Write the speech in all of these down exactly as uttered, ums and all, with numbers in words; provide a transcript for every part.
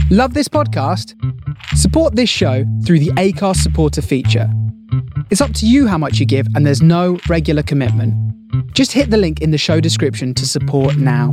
Love this podcast? Support this show through the Acast supporter feature. It's up to you how much you give, and there's no regular commitment. Just hit the link in the show description to support now.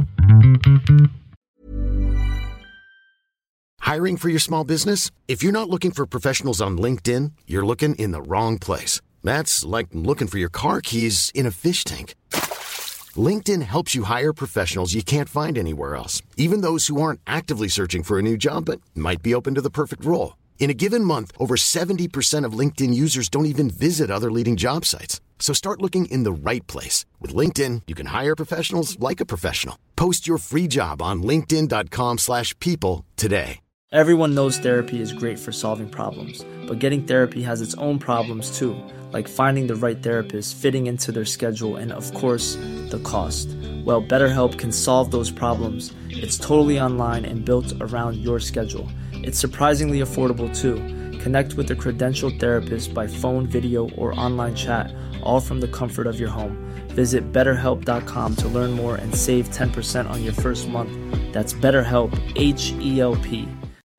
Hiring for your small business? If you're not looking for professionals on LinkedIn, you're looking in the wrong place. That's like looking for your car keys in a fish tank. LinkedIn helps you hire professionals you can't find anywhere else, even those who aren't actively searching for a new job but might be open to the perfect role. In a given month, over seventy percent of LinkedIn users don't even visit other leading job sites. So start looking in the right place. With LinkedIn, you can hire professionals like a professional. Post your free job on linkedin.com slash people today. Everyone knows therapy is great for solving problems, but getting therapy has its own problems too, like finding the right therapist, fitting into their schedule, and of course, the cost. Well, BetterHelp can solve those problems. It's totally online and built around your schedule. It's surprisingly affordable too. Connect with a credentialed therapist by phone, video, or online chat, all from the comfort of your home. Visit better help dot com to learn more and save ten percent on your first month. That's BetterHelp, H E L P.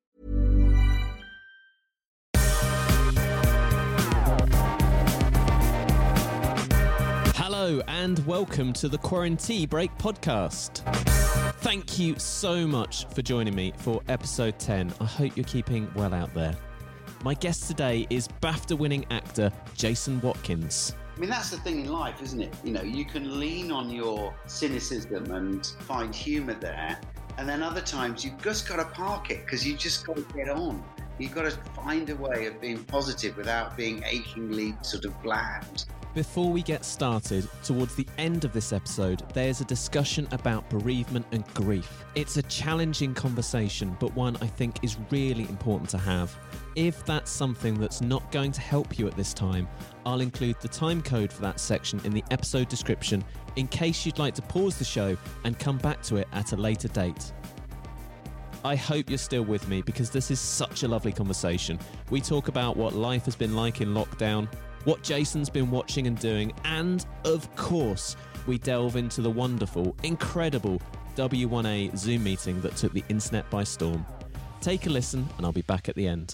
Hello and welcome to the Quarantine Break podcast. Thank you so much for joining me for episode ten. I hope you're keeping well out there. My guest today is BAFTA-winning actor Jason Watkins. I mean, that's the thing in life, isn't it? You know, you can lean on your cynicism and find humour there, and then other times you've just got to park it because you just got to get on. You've got to find a way of being positive without being achingly sort of bland. Before we get started, towards the end of this episode, there's a discussion about bereavement and grief. It's a challenging conversation, but one I think is really important to have. If that's something that's not going to help you at this time, I'll include the time code for that section in the episode description in case you'd like to pause the show and come back to it at a later date. I hope you're still with me because this is such a lovely conversation. We talk about what life has been like in lockdown, what Jason's been watching and doing, and of course, we delve into the wonderful, incredible W one A Zoom meeting that took the internet by storm. Take a listen and I'll be back at the end.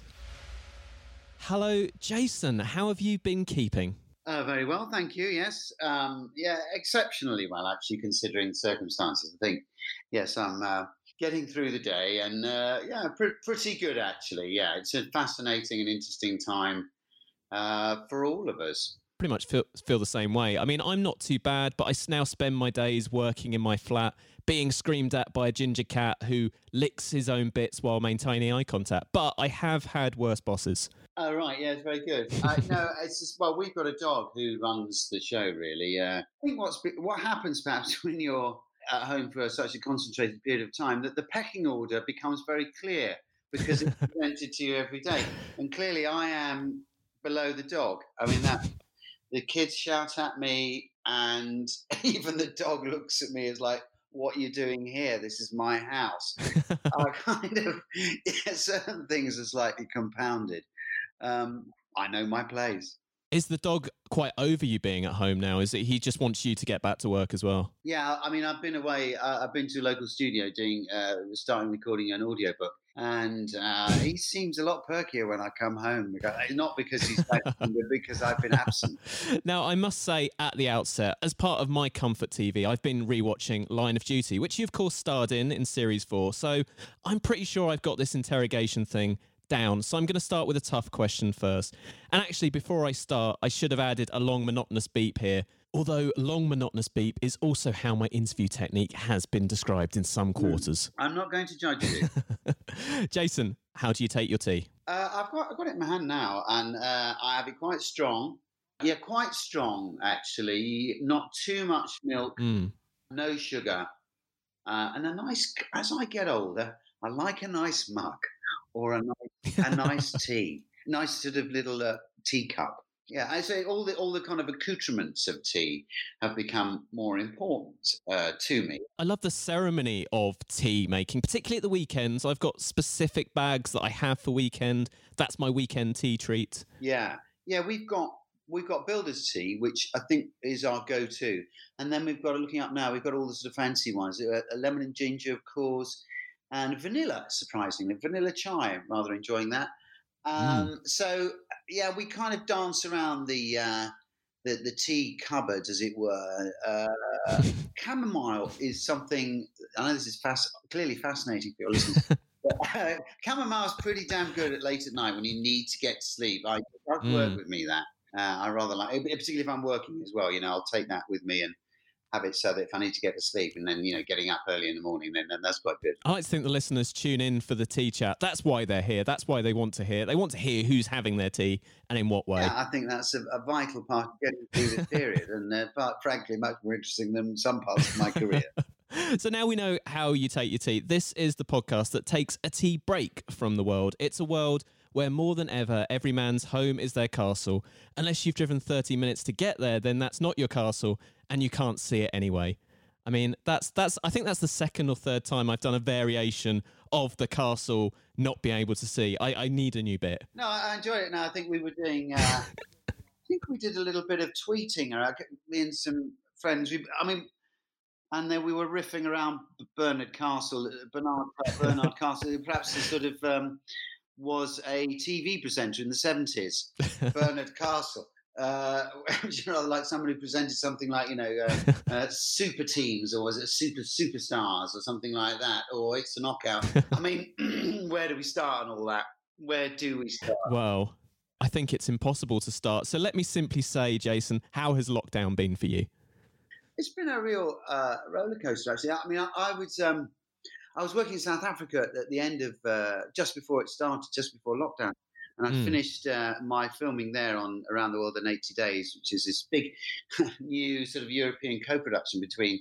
Hello, Jason. How have you been keeping? Uh, very well, thank you, yes. Um, yeah, exceptionally well, actually, considering the circumstances. I think, yes, I'm uh, getting through the day and, uh, yeah, pr- pretty good, actually. Yeah, it's a fascinating and interesting time uh, for all of us. Pretty much feel, feel the same way. I mean, I'm not too bad, but I now spend my days working in my flat, being screamed at by a ginger cat who licks his own bits while maintaining eye contact. But I have had worse bosses. Oh, right. Yeah, it's very good. Uh, no, it's just, well, we've got a dog who runs the show, really. Uh, I think what's what happens perhaps when you're at home for such a concentrated period of time, that the pecking order becomes very clear because it's presented to you every day. And clearly I am below the dog. I mean, that the kids shout at me and even the dog looks at me as like, what are you doing here? This is my house. I kind of, yeah, certain things are slightly compounded. Um, I know my place. Is the dog quite over you being at home now? Is it he just wants you to get back to work as well? Yeah, I mean, I've been away. Uh, I've been to a local studio doing, uh, starting recording an audiobook, and uh, he seems a lot perkier when I come home. Not because he's back, but because I've been absent. Now, I must say at the outset, as part of my comfort T V, I've been rewatching Line of Duty, which you of course starred in in series four. So I'm pretty sure I've got this interrogation thing down. So I'm going to start with a tough question first. And actually, before I start, I should have added a long monotonous beep here. Although long monotonous beep is also how my interview technique has been described in some quarters. I'm not going to judge you. Jason, how do you take your tea? Uh, I've got I've got it in my hand now, and uh, I have it quite strong. Yeah, quite strong actually. Not too much milk, Mm. no sugar, uh, and a nice. As I get older, I like a nice mug or a nice a nice tea, nice sort of little uh, teacup. Yeah, I say all the all the kind of accoutrements of tea have become more important uh, to me. I love the ceremony of tea making, particularly at the weekends. I've got specific bags that I have for weekend. That's my weekend tea treat. Yeah, yeah, we've got we've got builder's tea, which I think is our go-to, and then we've got looking up now. We've got all the sort of fancy ones, uh, lemon and ginger, of course. and vanilla, surprisingly. Vanilla chai, I'm rather enjoying that. Um, mm. So, yeah, we kind of dance around the... Uh, The, the tea cupboard, as it were. Uh, chamomile is something, I know this is fast, clearly fascinating for your listeners, but uh, chamomile is pretty damn good at late at night when you need to get to sleep. I, it does mm. work with me, that. Uh, I rather like, particularly if I'm working as well, you know, I'll take that with me and have it so that if I need to get to sleep and then, you know, getting up early in the morning, then, then that's quite good. I like to think the listeners tune in for the tea chat. That's why they're here. That's why they want to hear. They want to hear who's having their tea and in what way. Yeah, I think that's a, a vital part of getting through this period and uh, part, frankly, much more interesting than some parts of my career. So now we know how you take your tea. This is the podcast that takes a tea break from the world. It's a world where more than ever, every man's home is their castle. Unless you've driven thirty minutes to get there, then that's not your castle and you can't see it anyway. I mean, that's that's. I think that's the second or third time I've done a variation of the castle not being able to see. I, I need a new bit. No, I enjoy it now. I think we were doing, uh, I think we did a little bit of tweeting. Or me and some friends, we, I mean, and then we were riffing around Bernard Castle, Bernard, Bernard Castle, perhaps a sort of... Um, was a T V presenter in the seventies, Bernard Castle. Uh, you know, like somebody who presented something like, you know, uh, uh, Super Teams, or was it Super Superstars or something like that, or It's a Knockout. I mean, where do we start on all that? Where do we start? Well, I think it's impossible to start. So let me simply say, Jason, how has lockdown been for you? It's been a real uh, roller coaster, actually. I mean, I, I was... Um, I was working in South Africa at the end of, uh, just before it started, just before lockdown. And I mm. finished uh, my filming there on Around the World in eighty days, which is this big new sort of European co-production between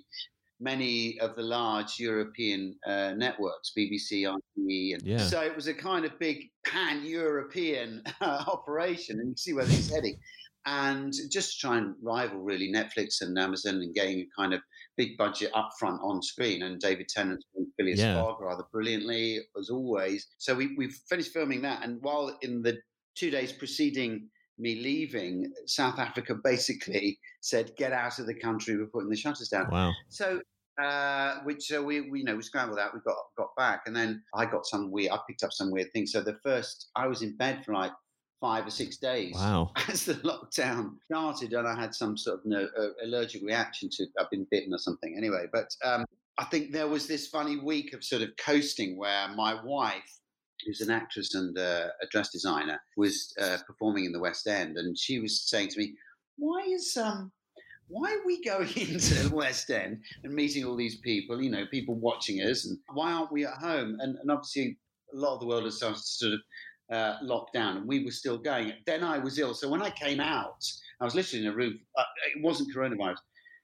many of the large European uh, networks, B B C, R T E. And yeah. So it was a kind of big pan-European uh, operation, and you see where this is heading. And just to try and rival really Netflix and Amazon and getting a kind of big budget upfront on screen. And David Tennant and Phileas yeah. Fogg rather brilliantly, as always. So we we finished filming that. And while in the two days preceding me leaving, South Africa basically said, get out of the country, we're putting the shutters down. Wow. So uh, which uh, we, we, you know, we scrambled out, we got, got back. And then I got some weird, I picked up some weird things. So the first, I was in bed for like five or six days wow. as the lockdown started, and I had some sort of no, uh, allergic reaction to, I've been bitten or something anyway. But um, I think there was this funny week of sort of coasting where my wife, who's an actress and uh, a dress designer, was uh, performing in the West End, and she was saying to me, why is um why are we going into the West End and meeting all these people, you know, people watching us, and why aren't we at home? And, and obviously a lot of the world has started to sort of Uh, locked down, and we were still going. Then I was ill, so when I came out, I was literally in a room. Uh, it wasn't coronavirus.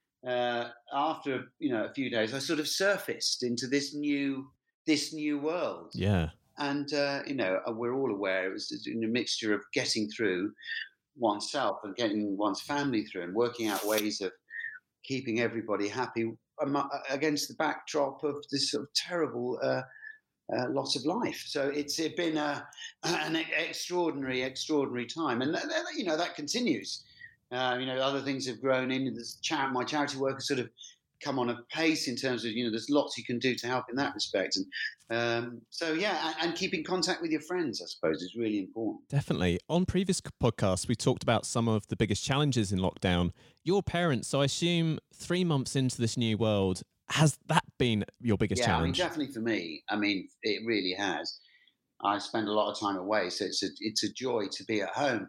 Uh, after you know a few days, I sort of surfaced into this new this new world. Yeah, and uh, you know we're all aware it was a mixture of getting through oneself and getting one's family through, and working out ways of keeping everybody happy against the backdrop of this sort of terrible. Uh, Uh, loss of life. So it's it been a, an extraordinary, extraordinary time. And, th- th- you know, that continues. Uh, you know, other things have grown in. This char- my charity work has sort of come on a pace in terms of, you know, there's lots you can do to help in that respect. And um, so, yeah, and, and keeping contact with your friends, I suppose, is really important. Definitely. On previous podcasts, we talked about some of the biggest challenges in lockdown. Your parents, so I assume three months into this new world, has that been your biggest yeah, challenge? Yeah, I mean, definitely for me. I mean, it really has. I spend a lot of time away, so it's a, it's a joy to be at home.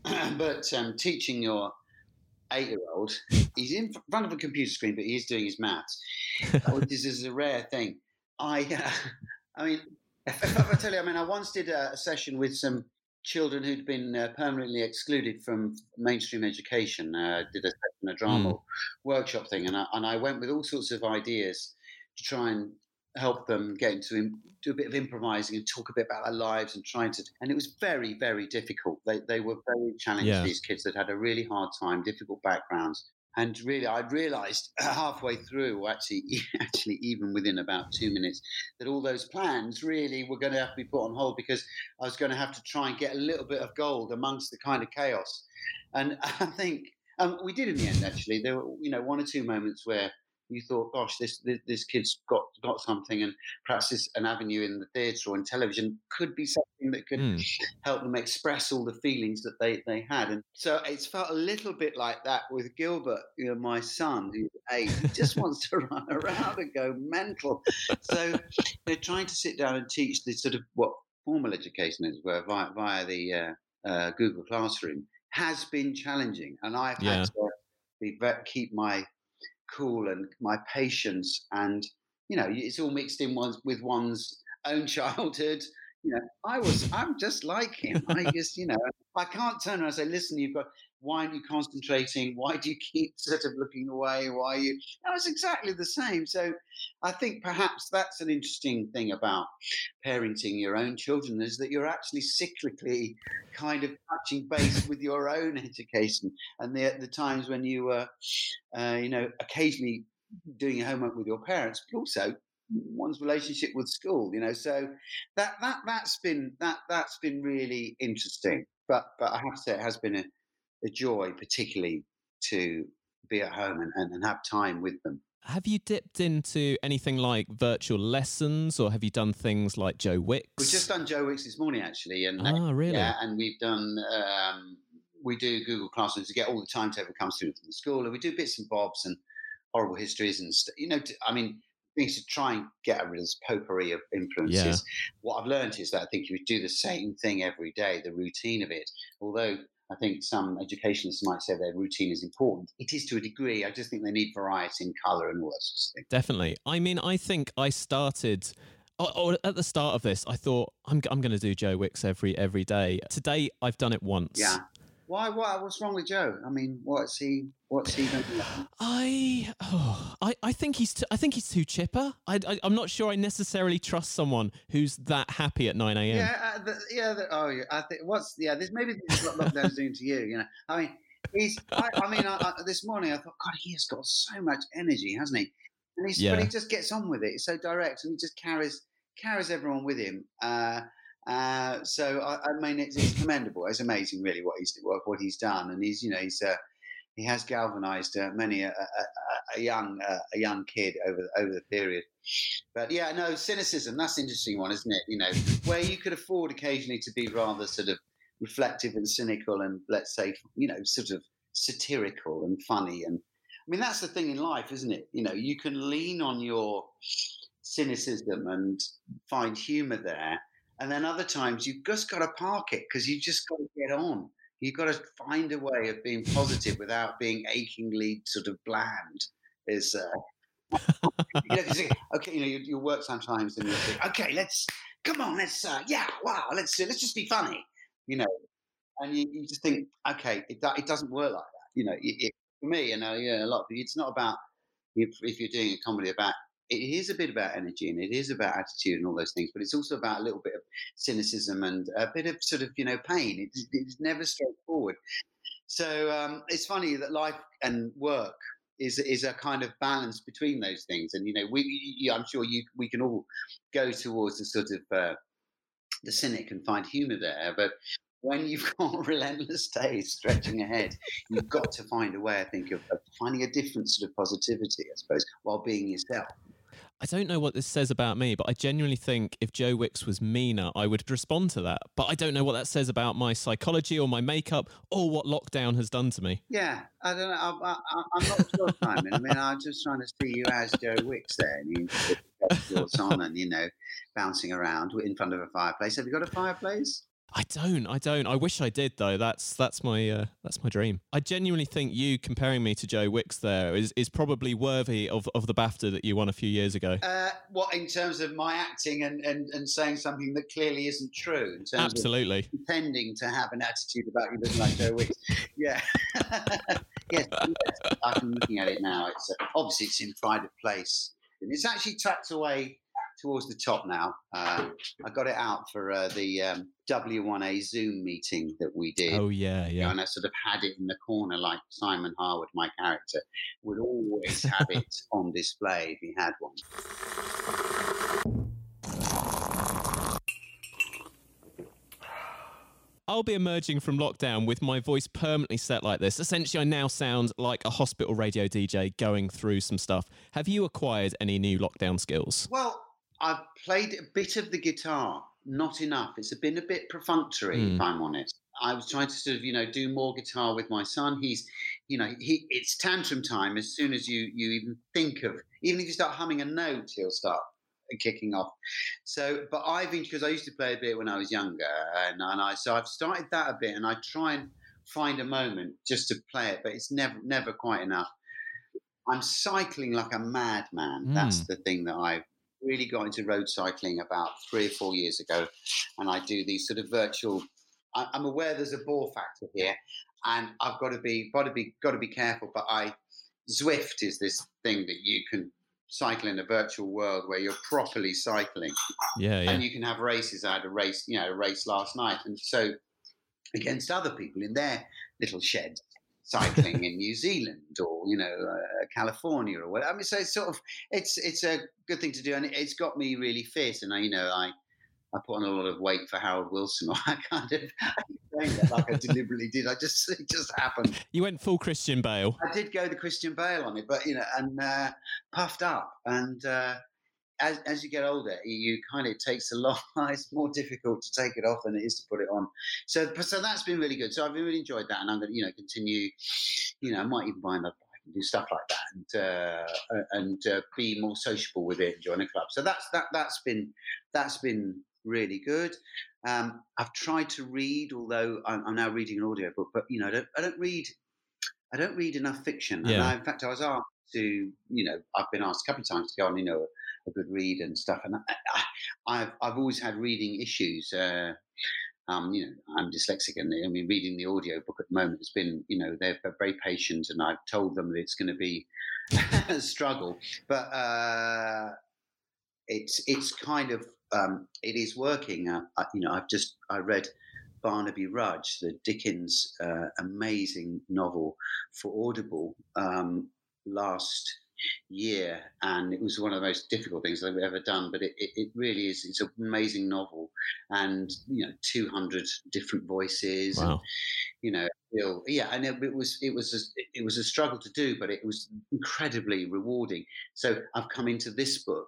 But um, teaching your eight-year-old, he's in front of a computer screen, but he's doing his maths. This is a rare thing. I, uh, I mean, if, if I tell you, I mean, I once did a, a session with some children who'd been uh, permanently excluded from mainstream education. Uh, did a, a drama mm. workshop thing, and I, and I went with all sorts of ideas to try and help them get into do a bit of improvising and talk a bit about their lives and trying to. And it was very, very difficult. They they were very challenged. Yeah. These kids that had a really hard time, difficult backgrounds. And really, I realised halfway through, or actually, actually even within about two minutes, that all those plans really were going to have to be put on hold because I was going to have to try and get a little bit of gold amongst the kind of chaos. And I think um, we did in the end. Actually, there were, you know, one or two moments where you thought, gosh, this this, this kid's got got something, and perhaps this an avenue in the theatre or in television could be something that could Mm. help them express all the feelings that they they had. And so it's felt a little bit like that with Gilbert, you know, my son, who's eight. He just wants to run around and go mental. So they're trying to sit down and teach the sort of what formal education is, where via, via the uh, uh, Google Classroom has been challenging, and I've Yeah. had to be, keep my cool and my patience, and you know, it's all mixed in one's, with one's own childhood. You know, I was, I'm just like him. I just, you know, I can't turn around and say, listen, you've got, why aren't you concentrating? Why do you keep sort of looking away? Why are you? I was exactly the same. So I think perhaps that's an interesting thing about parenting your own children, is that you're actually cyclically kind of touching base with your own education. And the, the times when you were, uh, you know, occasionally doing your homework with your parents, but also one's relationship with school, you know. So that that that's been that that's been really interesting. But but I have to say, it has been a, a joy, particularly to be at home and, and, and have time with them. Have you dipped into anything like virtual lessons, or have you done things like Joe Wicks? We've just done Joe Wicks this morning, actually. And oh, really? Yeah, and we've done. Um, we do Google Classroom to get all the timetable comes through from the school, and we do bits and bobs and horrible histories and st- you know. T- I mean. Things to try and get rid of this potpourri of influences. Yeah. What I've learned is that I think if you do the same thing every day, the routine of it, although I think some educationists might say their routine is important, it is to a degree. I just think they need variety in colour and all that sort of thing. Definitely. I mean, I think I started... Or, or at the start of this, I thought, I'm, I'm going to do Joe Wicks every every day. Today, I've done it once. Yeah. Why? Why? What's wrong with Joe? I mean, what's he? What's he going to do? I, oh, I, I think he's. T- I think he's too chipper. I, I, I'm not sure I necessarily trust someone who's that happy at nine a.m. Yeah. Uh, the, yeah. The, oh, yeah. I think. What's? Yeah. This maybe this is what lockdown's doing to you. You know. I mean, he's. I, I mean, I, I, this morning I thought, God, he has got so much energy, hasn't he? And he's. Yeah. But he just gets on with it. He's so direct, and he just carries carries everyone with him. Uh, Uh, so I, I mean, it's, it's commendable. It's amazing, really, what he's what, what he's done, and he's you know he's uh, he has galvanised uh, many a, a, a young uh, a young kid over over the period. But yeah, no, cynicism, that's an interesting one, isn't it? You know, where you could afford occasionally to be rather sort of reflective and cynical, and let's say you know sort of satirical and funny. And I mean, that's the thing in life, isn't it? You know, you can lean on your cynicism and find humour there. And then other times you've just got to park it, because you've just got to get on. You've got to find a way of being positive without being achingly sort of bland. Is uh, you know, okay, you know, you, you work sometimes and you think, okay, let's come on, let's uh, yeah, wow, let's uh, let's just be funny, you know. And you, you just think, okay, it it doesn't work like that, you know. It, it, for me, you know, yeah, a lot. Of, it's not about if, if you're doing a comedy about. It is a bit about energy and it is about attitude and all those things, but it's also about a little bit of cynicism and a bit of sort of, you know, pain. It's, it's never straightforward. So um, it's funny that life and work is is a kind of balance between those things. And, you know, we, you, I'm sure you we can all go towards the sort of uh, the cynic and find humour there. But when you've got relentless days stretching ahead, you've got to find a way, I think, of, of finding a different sort of positivity, I suppose, while being yourself. I don't know what this says about me, but I genuinely think if Joe Wicks was meaner, I would respond to that. But I don't know what that says about my psychology or my makeup or what lockdown has done to me. Yeah, I don't know. I, I, I'm not sure, Simon. I mean, I'm just trying to see you as Joe Wicks there. And you your son and, you know, bouncing around in front of a fireplace. Have you got a fireplace? I don't. I don't. I wish I did, though. That's that's my uh, that's my dream. I genuinely think you comparing me to Joe Wicks there is, is probably worthy of, of the BAFTA that you won a few years ago. Uh, what, in terms of my acting and, and, and saying something that clearly isn't true? In terms Absolutely. Of pretending to have an attitude about you looking like Joe Wicks. Yeah. yes, yes. I'm looking at it now. It's uh, obviously it's in pride of place. It's actually tucked away towards the top now. Uh, I got it out for uh, the um, W one A Zoom meeting that we did. Oh, yeah, yeah. And I sort of had it in the corner like Simon Harwood, my character, would always have it on display if he had one. I'll be emerging from lockdown with my voice permanently set like this. Essentially, I now sound like a hospital radio D J going through some stuff. Have you acquired any new lockdown skills? Well, I've played a bit of the guitar, not enough. It's been a bit perfunctory, mm. if I'm honest. I was trying to sort of, you know, do more guitar with my son. He's, you know, he it's tantrum time. As soon as you you even think of, even if you start humming a note, he'll start kicking off. So, but I've been, because I used to play a bit when I was younger, and, and I so I've started that a bit, and I try and find a moment just to play it, but it's never never quite enough. I'm cycling like a madman. Mm. That's the thing that I've really got into road cycling about three or four years ago, and I do these sort of virtual. I, I'm aware there's a bore factor here, and I've got to be got to be got to be careful. But I Zwift is this thing that you can cycle in a virtual world where you're properly cycling. Yeah, yeah. And you can have races. I had a race, you know, a race last night, and so against other people in their little sheds cycling in New Zealand or, you know, uh, California or whatever. I mean, so it's sort of it's it's a good thing to do, and it's got me really fit. And I, you know, I. I put on a lot of weight for Harold Wilson. Or I kind of I saying that like I deliberately did. I just it just happened. You went full Christian Bale. I did go the Christian Bale on it, but you know, and uh, puffed up. And uh, as as you get older, you kind of it takes a lot. It's more difficult to take it off than it is to put it on. So so that's been really good. So I've really enjoyed that, and I'm going to you know continue. You know, I might even buy another. Do stuff like that, and uh, and uh, be more sociable with it and join a club. So that's that that's been that's been really good. Um, I've tried to read, although I'm, I'm now reading an audiobook, but you know, I don't, I don't read I don't read enough fiction. Yeah. And I, in fact, I was asked to, you know, I've been asked a couple of times to go on, you know, a, a good read and stuff, and I, I, I've I've always had reading issues. Uh, Um, you know, I'm dyslexic, and I mean, reading the audiobook at the moment has been, you know, they're, they're very patient, and I've told them that it's going to be a struggle, but uh, it's it's kind of um, it is working. Uh, I, you know, I've just I read Barnaby Rudge, the Dickens uh, amazing novel for Audible um, last year, and it was one of the most difficult things I've ever done, but it, it, it really is it's an amazing novel, and you know two hundred different voices. Wow. And, you know still, yeah and it, it was it was a, it was a struggle to do, but it was incredibly rewarding. So I've come into this book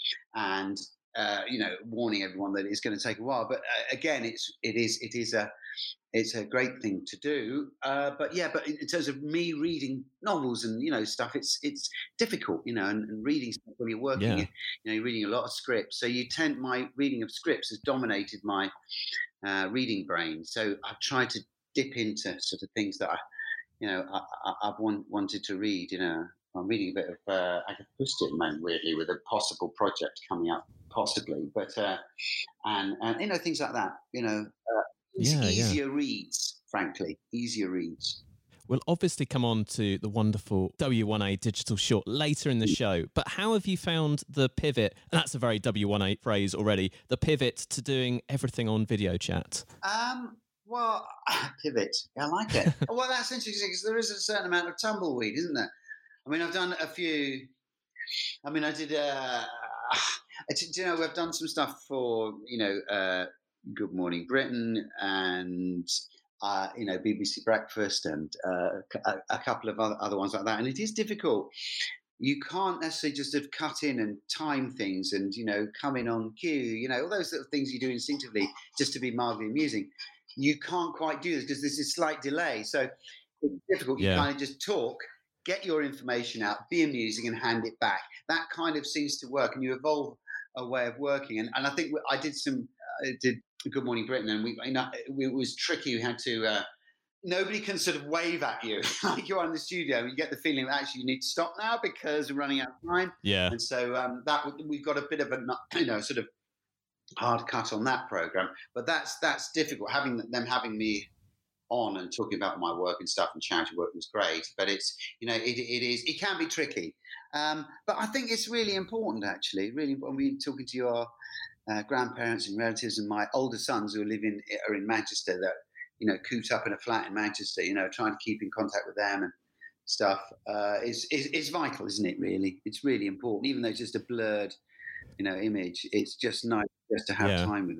and uh, you know warning everyone that it's going to take a while, but uh, again it's it is it is a It's a great thing to do, uh, but yeah. But in terms of me reading novels and you know stuff, it's it's difficult, you know. And, and reading stuff when you're working, yeah. you know, you're reading a lot of scripts, so you tend my reading of scripts has dominated my uh, reading brain. So I've tried to dip into sort of things that I, you know, I, I, I've want, wanted to read. You know, I'm reading a bit of uh, Agatha Christie at the moment, weirdly, with a possible project coming up, possibly, but uh, and and you know things like that, you know. Uh, Yeah, easier yeah. reads, frankly, easier reads. We'll obviously come on to the wonderful W one A digital short later in the show, but how have you found the pivot, and that's a very W one A phrase already, the pivot to doing everything on video chat? Um, well, pivot, I like it. Well, that's interesting because there is a certain amount of tumbleweed, isn't there? I mean, I've done a few, I mean, I did, uh, do you know, I've done some stuff for, you know, uh, Good Morning Britain and uh, you know B B C Breakfast and uh, a, a couple of other, other ones like that. And it is difficult. You can't necessarily just have cut in and time things and you know come in on cue. You know all those little things you do instinctively just to be mildly amusing. You can't quite do this because there's a slight delay. So it's difficult. You Yeah. kind of just talk, get your information out, be amusing, and hand it back. That kind of seems to work, and you evolve a way of working. And, and I think I did some. I did Good Morning Britain, and we, you know, it was tricky. We had to. Uh, nobody can sort of wave at you like you're in the studio. You get the feeling that actually you need to stop now because we're running out of time. Yeah. And so um, that we've got a bit of a you know sort of hard cut on that program, but that's that's difficult. Having them having me on and talking about my work and stuff and charity work was great, but it's you know it it is it can be tricky. Um, but I think it's really important actually. Really, when we're talking to your Uh, grandparents and relatives, and my older sons who live in are in Manchester, that you know cooped up in a flat in Manchester, you know trying to keep in contact with them and stuff uh, is, is is vital, isn't it? Really, it's really important, even though it's just a blurred, you know, image. It's just nice just to have Yeah. time with them.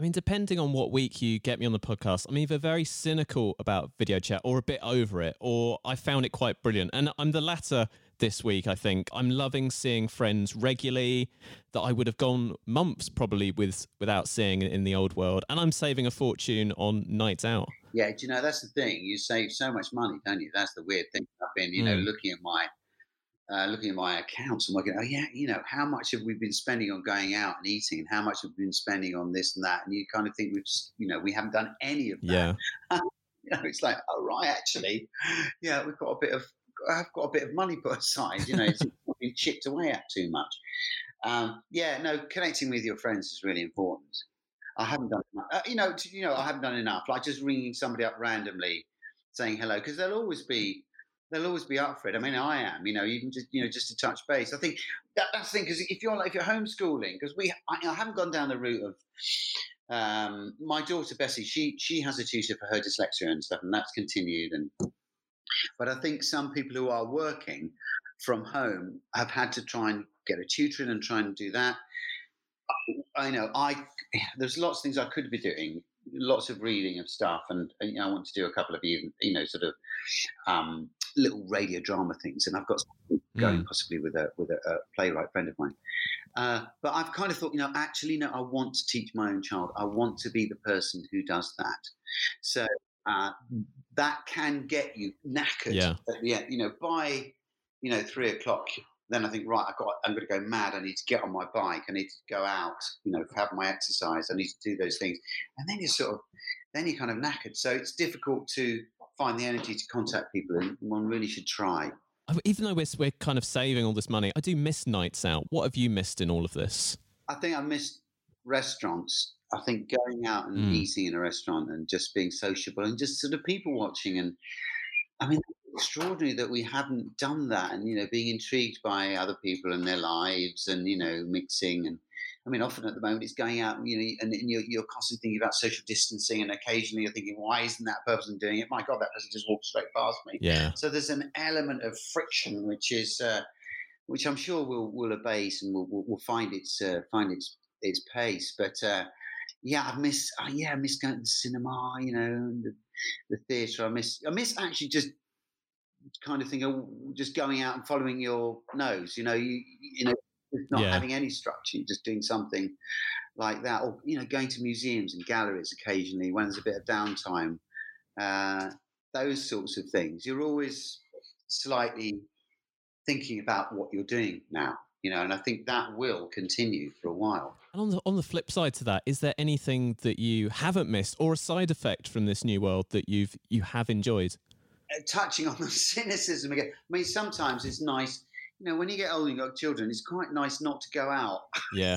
I mean, depending on what week you get me on the podcast, I'm either very cynical about video chat or a bit over it, or I found it quite brilliant. And I'm the latter this week, I think. I'm loving seeing friends regularly that I would have gone months probably with without seeing in the old world. And I'm saving a fortune on nights out. Yeah, do you know, that's the thing. You save so much money, don't you? That's the weird thing. I've been, you know, Mm. looking at my uh, looking at my accounts and working, oh, yeah, you know, how much have we been spending on going out and eating, and how much have we been spending on this and that? And you kind of think we've just, you know, we haven't done any of that. Yeah. You know, it's like, oh, right, actually, yeah, we've got a bit of, I've got a bit of money put aside, you know, it's not been chipped away at too much. Um, yeah, no, connecting with your friends is really important. I haven't done enough. Uh, you know, to, you know, I haven't done enough. Like just ringing somebody up randomly, saying hello, because they'll always be, they'll always be up for it. I mean, I am. You know, even just, you know, just to touch base. I think that, that's the thing, because if you're like, if you're homeschooling, because we, I, I haven't gone down the route of. Um, my daughter Bessie, she she has a tutor for her dyslexia and stuff, and that's continued. And but I think some people who are working from home have had to try and get a tutor in and try and do that. I know I there's lots of things I could be doing, lots of reading of stuff, and, and you know, I want to do a couple of even you know sort of um, little radio drama things, and I've got something going Mm. possibly with a with a, a playwright friend of mine. Uh, but I've kind of thought, you know, actually, no, I want to teach my own child. I want to be the person who does that. So uh, that can get you knackered. Yeah. At the end, you know, by you know three o'clock. Then I think, right, I've got, I'm going to go mad. I need to get on my bike. I need to go out, you know, have my exercise. I need to do those things. And then you're sort of, then you're kind of knackered. So it's difficult to find the energy to contact people, and one really should try. I- Even though we're, we're kind of saving all this money, I do miss nights out. What have you missed in all of this? I think I missed restaurants. I think going out and Mm. eating in a restaurant and just being sociable and just sort of people watching. And I mean, it's extraordinary that we haven't done that, and, you know, being intrigued by other people and their lives and, you know, mixing. And I mean, often at the moment it's going out, you know, and, and you're, you're constantly thinking about social distancing, and occasionally you're thinking, why isn't that person doing it? My God, that person just walked straight past me. Yeah. So there's an element of friction, which is, uh, which I'm sure will will abate and will will, will find its uh, find its its pace. But uh, yeah, I miss uh, yeah I miss going to the cinema, you know, and the, the theatre. I miss I miss actually just kind of thing of just going out and following your nose. You know, you you know, just not Yeah. having any structure, just doing something like that, or you know, going to museums and galleries occasionally when there's a bit of downtime. Uh, those sorts of things. You're always slightly thinking about what you're doing now, you know, and I think that will continue for a while. And on the on the flip side to that, is there anything that you haven't missed, or a side effect from this new world that you've you have enjoyed? Uh, touching on the cynicism again, I mean, sometimes it's nice, you know, when you get older and you've got children, it's quite nice not to go out. Yeah.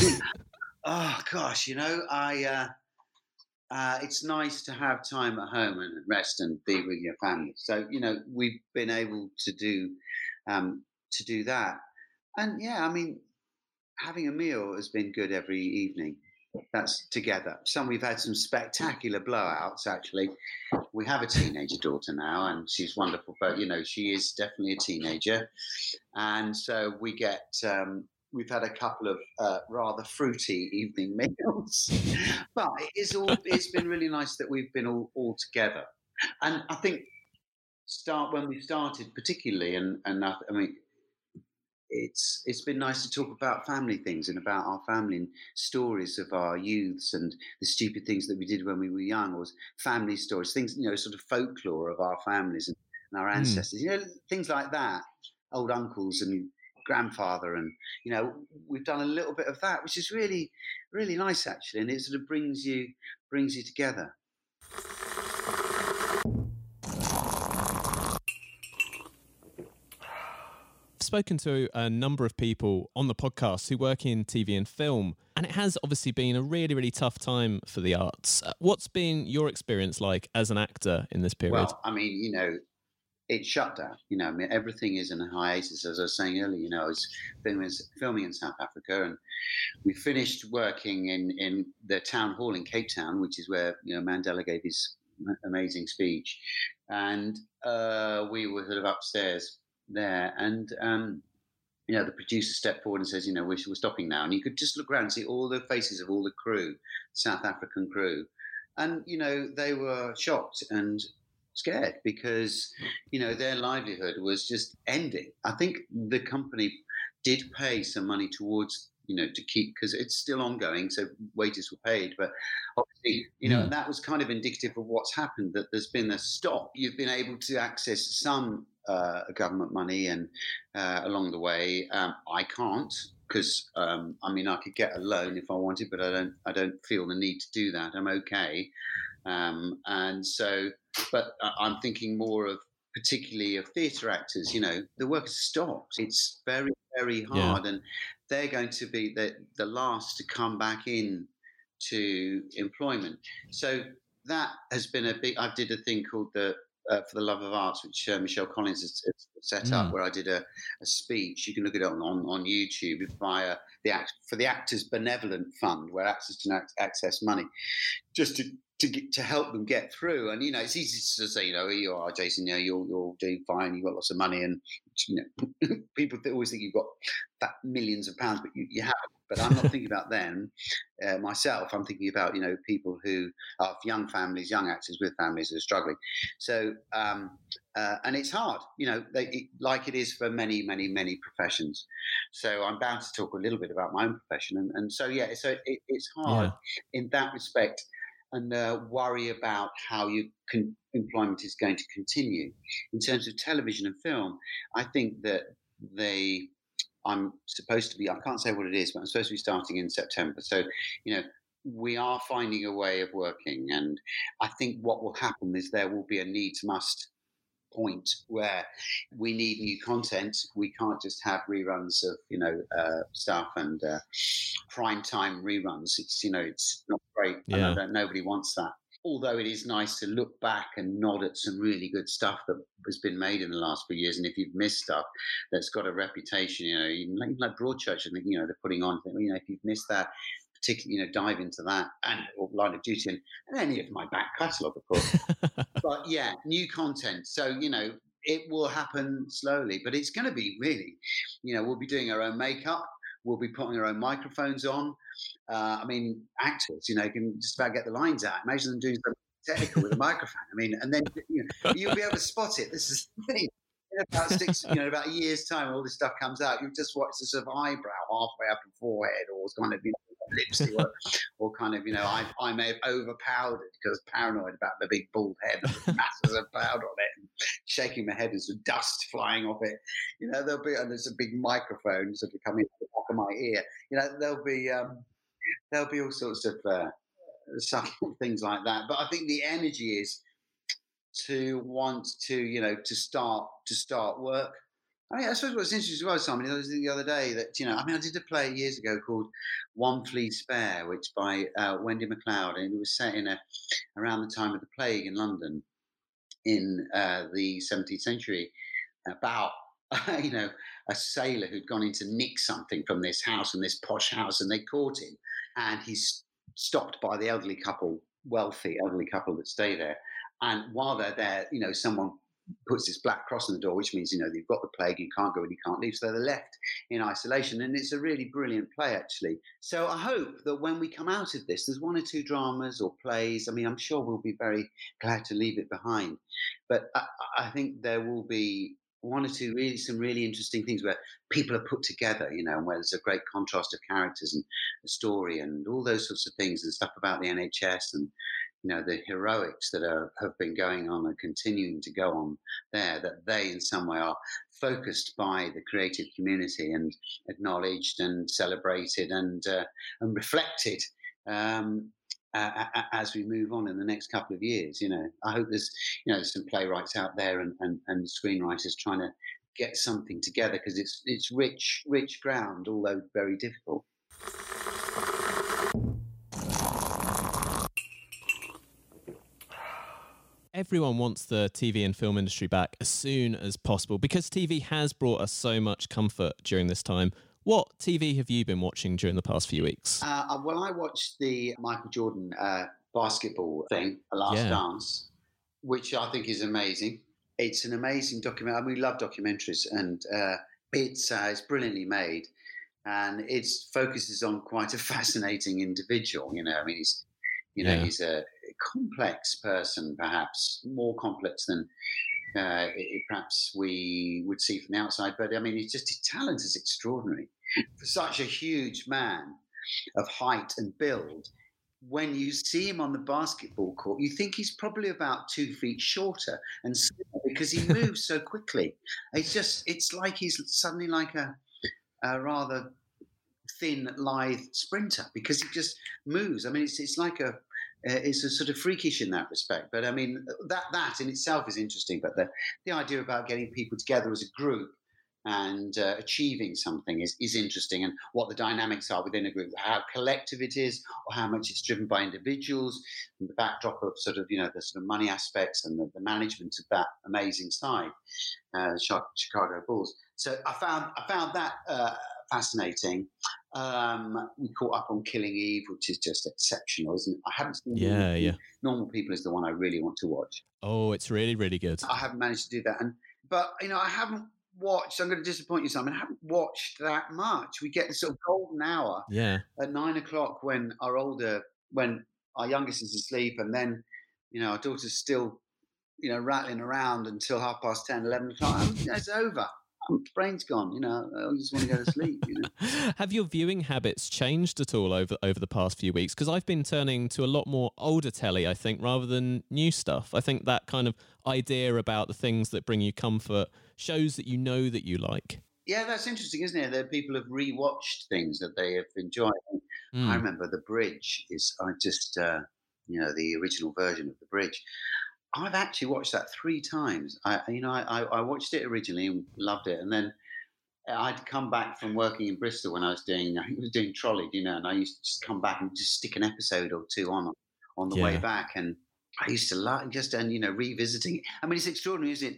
Oh gosh, you know, I. Uh, uh, it's nice to have time at home and rest and be with your family. So you know, we've been able to do um, to do that, and yeah, I mean, having a meal has been good every evening. That's together. Some we've had some spectacular blowouts. Actually, we have a teenager daughter now, and she's wonderful. But you know, she is definitely a teenager, and so we get. Um, we've had a couple of uh, rather fruity evening meals, but it's all. It's been really nice that we've been all, all together, and I think start when we started particularly, and and I, I mean. It's it's been nice to talk about family things and about our family and stories of our youths and the stupid things that we did when we were young, or family stories, things, you know, sort of folklore of our families and, and our ancestors, you know, things like that, old uncles and grandfather, and you know, we've done a little bit of that, which is really really nice actually, and it sort of brings you brings you together. Spoken to a number of people on the podcast who work in T V and film, and it has obviously been a really, really tough time for the arts. Uh, What's been your experience like as an actor in this period? Well, I mean, you know, it's shut down. You know, I mean, everything is in a hiatus. As I was saying earlier, you know, I was filming, filming in South Africa, and we finished working in, in the town hall in Cape Town, which is where, you know, Mandela gave his amazing speech, and uh, we were sort of upstairs there, and um, you know, the producer stepped forward and says, you know, we're, we're stopping now. And you could just look around and see all the faces of all the crew, South African crew. And, you know, they were shocked and scared because, you know, their livelihood was just ending. I think the company did pay some money towards, you know, to keep, because it's still ongoing, so wages were paid. But obviously, you know, mm. and that was kind of indicative of what's happened, that there's been a stop. You've been able to access some uh, government money and uh, along the way. Um, I can't because, um, I mean, I could get a loan if I wanted, but I don't, I don't feel the need to do that. I'm okay. Um, and so, but I'm thinking more of, particularly of theatre actors, you know, the work has stopped. It's very, very hard. Yeah. And they're going to be the, the last to come back in to employment. So that has been a big, I did a thing called the, uh, For the Love of Arts, which uh, Michelle Collins has, has set mm. up, where I did a, a speech. You can look at it on, on, on YouTube via the act, for the Actors Benevolent Fund, where actors can access money just to, to get, to help them get through. And, you know, it's easy to say, you know, here you are, Jason, you know, you're, you're doing fine, you've got lots of money. And, you know, people always think you've got that millions of pounds, but you, you haven't. But I'm not thinking about them uh, myself. I'm thinking about, you know, people who are young families, young actors with families who are struggling. So, um, uh, and it's hard, you know, they, it, like it is for many, many, many professions. So I'm bound to talk a little bit about my own profession. And, and so, yeah, so it, it's hard yeah. in that respect, and uh, worry about how you can, employment is going to continue. In terms of television and film, I think that they... I'm supposed to be, I can't say what it is, but I'm supposed to be starting in September. So, you know, we are finding a way of working. And I think what will happen is there will be a needs must point where we need new content. We can't just have reruns of, you know, uh, stuff and uh, prime time reruns. It's, you know, it's not great. Yeah. And I don't, nobody wants that. Although it is nice to look back and nod at some really good stuff that has been made in the last few years. And if you've missed stuff that's got a reputation, you know, even like, like Broadchurch, I think, you know, they're putting on, you know, if you've missed that, particularly, you know, dive into that, and or Line of Duty and, and any of my back catalogue, of course. But yeah, new content. So, you know, it will happen slowly, but it's going to be really, you know, we'll be doing our own makeup. We'll be putting our own microphones on. Uh, I mean, actors, you know, you can just about get the lines out. Imagine them doing something technical with a microphone. I mean, and then, you know, you'll be able to spot it. This is the thing. In about six, you know, about a year's time, all this stuff comes out. You just watch the sort of eyebrow halfway up the forehead, or kind of, you know, lipstick, or, or kind of, you know, I, I may have overpowered it because paranoid about the big bald head with masses of powder on it, and shaking my head as the dust flying off it. You know, there'll be, and there's a big microphone sort of coming to the back of my ear. You know, there'll be, um, there'll be all sorts of uh, subtle things like that. But I think the energy is to want to, you know, to start to start work. I mean, I suppose what's interesting as well, Simon, I was the other day that, you know, I mean, I did a play years ago called One Flea Spare, which by uh, Wendy MacLeod, and it was set in a around the time of the plague in London in uh, the seventeenth century, about, you know, a sailor who'd gone in to nick something from this house and this posh house, and they caught him, and he's stopped by the elderly couple, wealthy elderly couple that stay there. And while they're there, you know, someone puts this black cross on the door, which means, you know, you've got the plague, you can't go and you can't leave. So they're left in isolation. And it's a really brilliant play, actually. So I hope that when we come out of this, there's one or two dramas or plays. I mean, I'm sure we'll be very glad to leave it behind. But I, I think there will be one or two really, some really interesting things where people are put together, you know, and where there's a great contrast of characters and a story and all those sorts of things, and stuff about the N H S and, you know, the heroics that are, have been going on and continuing to go on there, that they in some way are focused by the creative community and acknowledged and celebrated and uh, and reflected um, uh, as we move on in the next couple of years. You know, I hope there's, you know, there's some playwrights out there and, and, and screenwriters trying to get something together, because it's it's rich, rich ground, although very difficult. Everyone wants the T V and film industry back as soon as possible because T V has brought us so much comfort during this time. What T V have you been watching during the past few weeks? Uh, well, I watched the Michael Jordan uh, basketball thing, The Last yeah. Dance, which I think is amazing. It's an amazing documentary. I mean, we love documentaries, and uh, it's uh, it's brilliantly made, and it focuses on quite a fascinating individual. You know, I mean, he's you know Yeah. he's a complex person, perhaps more complex than uh, it, it perhaps we would see from the outside. But I mean, he's just his talent is extraordinary for such a huge man of height and build. When you see him on the basketball court, you think he's probably about two feet shorter and slimmer because he moves so quickly. It's just, it's like he's suddenly like a, a rather thin, lithe sprinter because he just moves. I mean, it's it's like a, it's a sort of freakish in that respect. But I mean, that that in itself is interesting. But the the idea about getting people together as a group and uh, achieving something is, is interesting, and what the dynamics are within a group, how collective it is, or how much it's driven by individuals, and the backdrop of sort of, you know, the sort of money aspects and the, the management of that amazing side, uh, Chicago Bulls. So I found I found that uh, fascinating. Um, we caught up on Killing Eve, which is just exceptional, isn't it? I haven't seen Yeah, Normal, yeah. Normal People is the one I really want to watch. Oh, it's really, really good. I haven't managed to do that, and but you know, I haven't watched. I'm going to disappoint you, Simon. I haven't watched that much. We get the sort of golden hour Yeah. at nine o'clock when our older, when our youngest is asleep, and then you know our daughter's still, you know, rattling around until half past ten, eleven o'clock. You know, it's over. My brain's gone. You know, I just want to go to sleep. You know. Have your viewing habits changed at all over over the past few weeks? Because I've been turning to a lot more older telly, I think, rather than new stuff. I think that kind of idea about the things that bring you comfort shows that you know that you like. Yeah, that's interesting, isn't it? That people have rewatched things that they have enjoyed. Mm. I remember The Bridge is, I just, uh, you know, the original version of The Bridge. I've actually watched that three times. I, you know, I, I watched it originally and loved it, and then I'd come back from working in Bristol when I was doing, I was doing Trolley, you know, and I used to just come back and just stick an episode or two on on the Yeah. way back, and I used to like just and you know revisiting it. I mean, it's extraordinary, isn't it?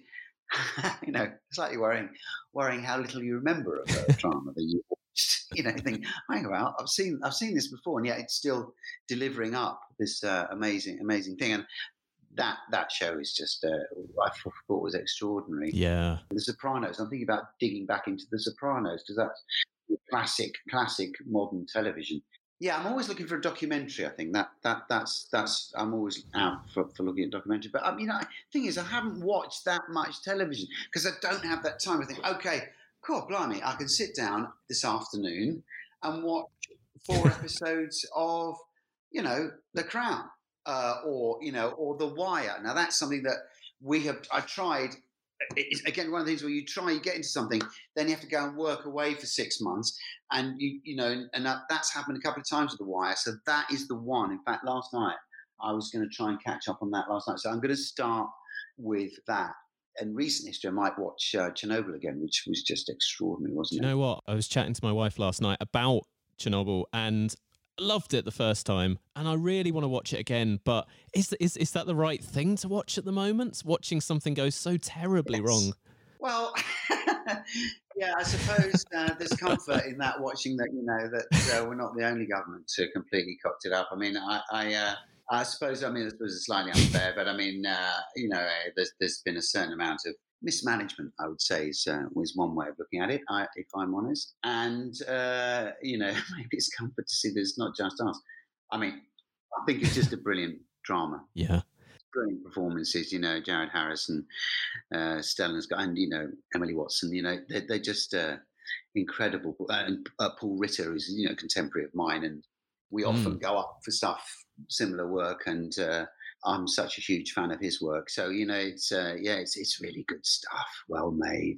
You know, slightly worrying, worrying how little you remember of a drama that you watched. You know, you think, hang on, I've seen, I've seen this before, and yet it's still delivering up this uh, amazing, amazing thing. And that that show is just, uh, I thought was extraordinary. Yeah. The Sopranos. I'm thinking about digging back into The Sopranos because that's classic, classic modern television. Yeah, I'm always looking for a documentary. I think that that that's that's I'm always out for, for looking at documentary. But I mean, the thing is, I haven't watched that much television because I don't have that time. I think, okay, cool, blimey, I can sit down this afternoon and watch four episodes of, you know, The Crown, uh, or you know, or The Wire. Now that's something that we have. I tried. It's, again, one of the things where you try, you get into something, then you have to go and work away for six months, and you, you know, and that, that's happened a couple of times with The Wire. So that is the one. In fact, last night I was going to try and catch up on that last night. So I'm going to start with that. In recent history, I might watch uh, Chernobyl again, which was just extraordinary, wasn't Do it? you know what? I was chatting to my wife last night about Chernobyl and loved it the first time, and I really want to watch it again. But is is is that the right thing to watch at the moment? Watching something go so terribly Yes. wrong. Well, yeah, I suppose uh, there's comfort in that, watching that, you know, that uh, we're not the only government to completely cocked it up. I mean, I, I, uh, I suppose, I mean, this was slightly unfair, but I mean, uh, you know, uh, there's, there's been a certain amount of mismanagement, I would say, is, uh, was one way of looking at it, I, if I'm honest. And, uh, you know, maybe it's comfort to see that it's not just us. I mean, I think it's just a brilliant drama. Yeah. Brilliant performances, you know, Jared Harris and uh, Stellan Skarsgård, and, you know, Emily Watson, you know, they're, they're just uh, incredible. Uh, and uh, Paul Ritter is, you know, contemporary of mine, and we often Mm. go up for stuff, similar work, and uh, I'm such a huge fan of his work. So, you know, it's, uh, yeah, it's, it's really good stuff, well made.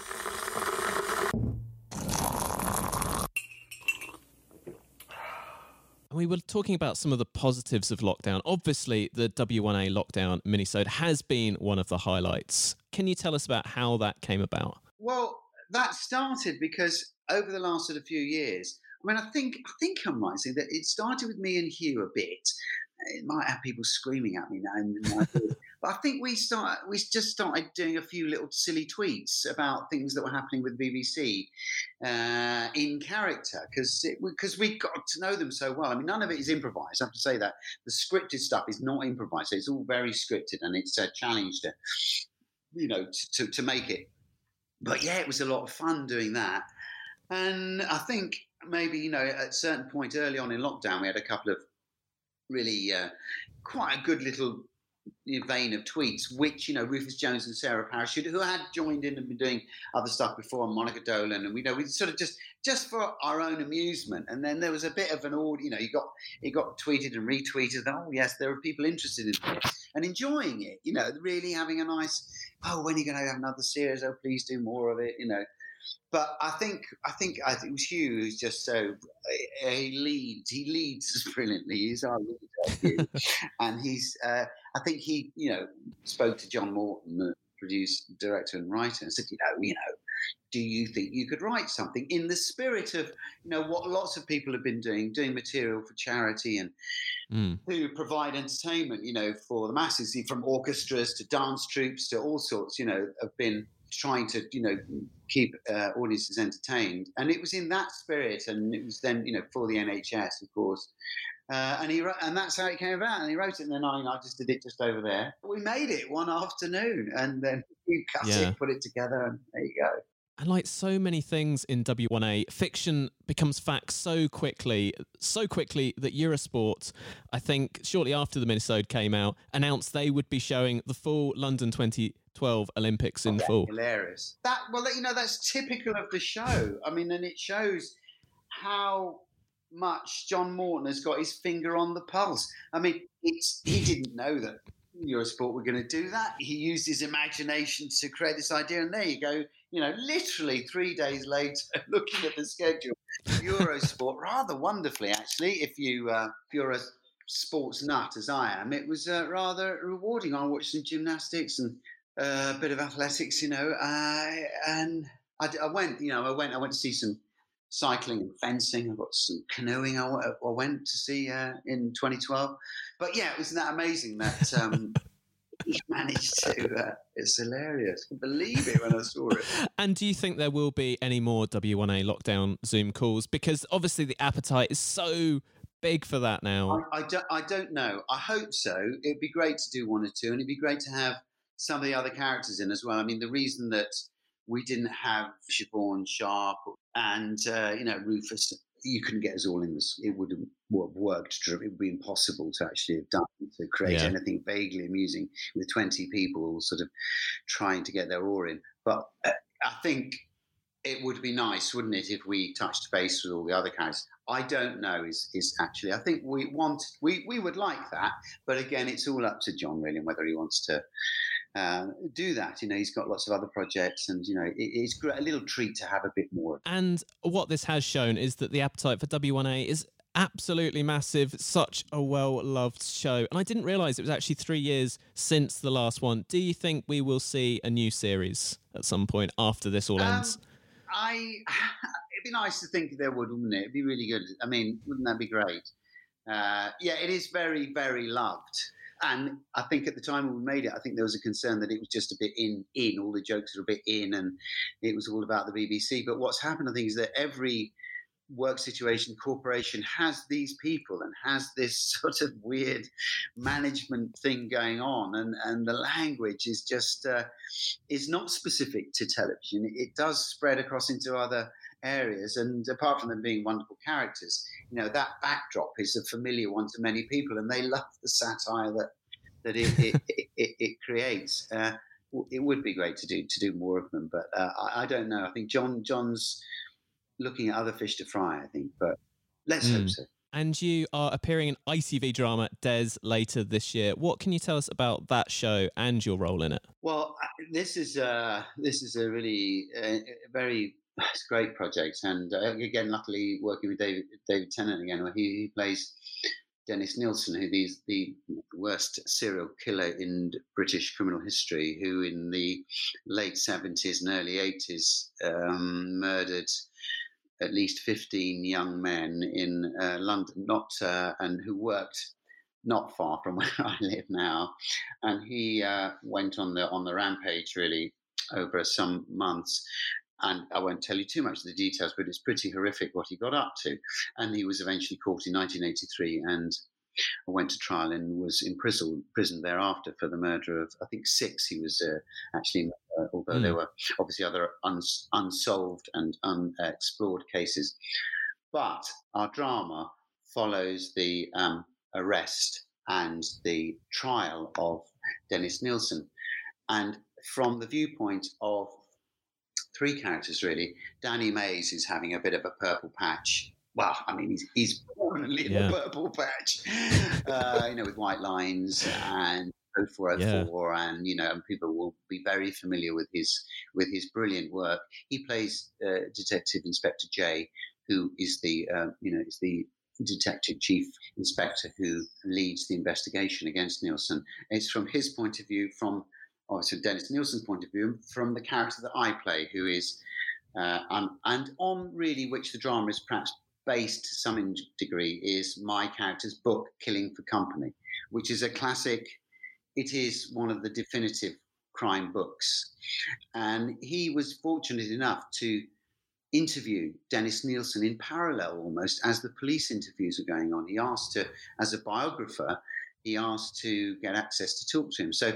And we were talking about some of the positives of lockdown. Obviously, the W one A lockdown minisode has been one of the highlights. Can you tell us about how that came about? Well, that started because over the last sort of few years, I mean, I think I think I'm right saying that it started with me and Hugh a bit. It might have people screaming at me now, and but I think we start we just started doing a few little silly tweets about things that were happening with B B C uh, in character, because because we got to know them so well. I mean, none of it is improvised. I have to say that the scripted stuff is not improvised. So it's all very scripted, and it's a challenge to, you know, to to, to make it but yeah, it was a lot of fun doing that. And I think maybe, you know, at a certain point early on in lockdown, we had a couple of really uh, quite a good little vein of tweets, which, you know, Rufus Jones and Sarah Parachute, who had joined in and been doing other stuff before, and Monica Dolan, and we know we sort of just just for our own amusement. And then there was a bit of an order, you know, you got it got tweeted and retweeted. Oh yes, there are people interested in it and enjoying it. You know, really having a nice. Oh, when are you going to have another series? Oh, please do more of it. You know. But I think I think I think it was Hugh who's just so he leads he leads brilliantly. He's our leader, Hugh. And he's uh, I think he you know spoke to John Morton, the producer, director, and writer, and said, you know, you know, do you think you could write something in the spirit of you know what lots of people have been doing, doing material for charity and mm. to provide entertainment, you know, for the masses, from orchestras to dance troupes to all sorts, you know, have been trying to, you know, keep uh, audiences entertained. And it was in that spirit, and it was then, you know, for the N H S, of course. Uh, and he and that's how it came about. And he wrote it, and then I, I just did it just over there. We made it one afternoon, and then we cut yeah. it, put it together, and there you go. And like so many things in W one A, fiction becomes fact so quickly, so quickly that Eurosport, I think shortly after the minisode came out, announced they would be showing the full London twenty twelve Olympics in oh, full. Hilarious. That well, you know, that's typical of the show. I mean, and it shows how much John Morton has got his finger on the pulse. I mean, it's he didn't know that Eurosport were going to do that. He used his imagination to create this idea, and there you go. You know, literally three days later, looking at the schedule, Eurosport, rather wonderfully, actually, if, you, uh, if you're a sports nut as I am, it was uh, rather rewarding. I watched some gymnastics and uh, a bit of athletics, you know, uh, and I, I went, you know, I went I went to see some cycling and fencing. I got some canoeing I, I went to see uh, in twenty twelve. But yeah, wasn't that amazing that... Um, he managed to, uh, it's hilarious. I couldn't believe it when I saw it. And do you think there will be any more W one A lockdown Zoom calls? Because obviously the appetite is so big for that now. I, I, don't, I don't know. I hope so. It'd be great to do one or two, and it'd be great to have some of the other characters in as well. I mean, the reason that we didn't have Siobhan Sharp and, uh, you know, Rufus, you couldn't get us all in this. It would have worked. It would be impossible to actually have done, to create yeah. anything vaguely amusing with twenty people all sort of trying to get their oar in. But uh, I think it would be nice, wouldn't it, if we touched base with all the other characters. I don't know is is actually, I think we want, we, we would like that. But again, it's all up to John really, and whether he wants to Uh, do that. You know, he's got lots of other projects, and you know, it, it's a little treat to have a bit more. And what this has shown is that the appetite for W one A is absolutely massive. Such a well-loved show, and I didn't realise it was actually three years since the last one. Do you think we will see a new series at some point after this all ends? Um, I, it'd be nice to think there would, wouldn't it? It'd be really good. I mean, wouldn't that be great? Uh, yeah, it is very, very loved. And I think at the time when we made it, I think there was a concern that it was just a bit in, in, all the jokes were a bit in, and it was all about the B B C. But what's happened, I think, is that every work situation corporation has these people and has this sort of weird management thing going on. And, and the language is just, uh, is not specific to television. It, it does spread across into other areas, and apart from them being wonderful characters, you know, that backdrop is a familiar one to many people, and they love the satire that that it it, it, it, it creates. Uh, it would be great to do to do more of them, but uh, I, I don't know. I think John John's looking at other fish to fry, I think, but let's mm. hope so. And you are appearing in I T V drama Des later this year. What can you tell us about that show and your role in it? Well, this is uh, this is a really uh, very It's a great project, and uh, again, luckily working with David David Tennant again, where he, he plays Dennis Nilsson, who is the worst serial killer in British criminal history, who in the late seventies and early eighties um, murdered at least fifteen young men in uh, London, not uh, and who worked not far from where I live now, and he uh, went on the on the rampage really over some months. And I won't tell you too much of the details, but it's pretty horrific what he got up to. And he was eventually caught in nineteen eighty-three and went to trial and was imprisoned prison thereafter for the murder of, I think, six. He was uh, actually, uh, although mm. there were obviously other uns- unsolved and unexplored cases. But our drama follows the um, arrest and the trial of Dennis Nilsen. And from the viewpoint of three characters, really, Danny Mays is having a bit of a purple patch. Well, I mean, he's, he's permanently yeah. in a purple patch, uh, you know, with white lines and oh four oh four, yeah. and, you know, and people will be very familiar with his with his brilliant work. He plays uh, Detective Inspector J, who is the, uh, you know, is the detective chief inspector who leads the investigation against Nilsen. It's from his point of view, from oh, so Dennis Nilsen's point of view, from the character that I play, who is, uh, um, and on really which the drama is perhaps based to some degree, is my character's book, Killing for Company, which is a classic. It is one of the definitive crime books. And he was fortunate enough to interview Dennis Nilsen in parallel almost as the police interviews are going on. He asked to, as a biographer, he asked to get access to talk to him. So,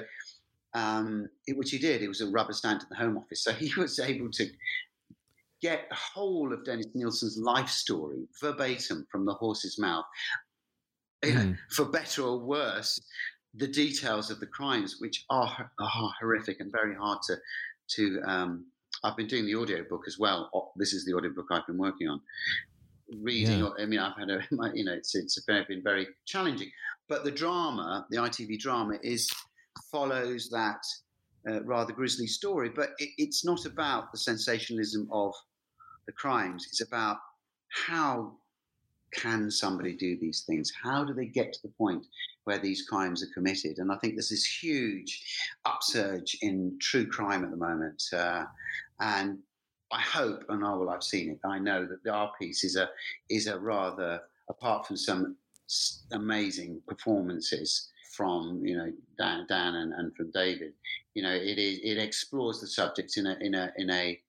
um, it, which he did. It was a rubber stamp at the Home Office. So he was able to get the whole of Dennis Nilsen's life story verbatim from the horse's mouth. Mm. You know, for better or worse, the details of the crimes, which are, are horrific and very hard to, to um, I've been doing the audiobook as well. This is the audiobook I've been working on. Reading, yeah. I mean, I've had a, you know, it's, it's been very challenging. But the drama, the I T V drama, is follows that uh, rather grisly story. But it, it's not about the sensationalism of the crimes. It's about how can somebody do these things? How do they get to the point where these crimes are committed? And I think there's this huge upsurge in true crime at the moment. Uh, and I hope, and I will, I've seen it, I know that our piece is a, is a rather, apart from some amazing performances from, you know, Dan, Dan and, and from David, you know, it is, it explores the subject in a, in a, in a,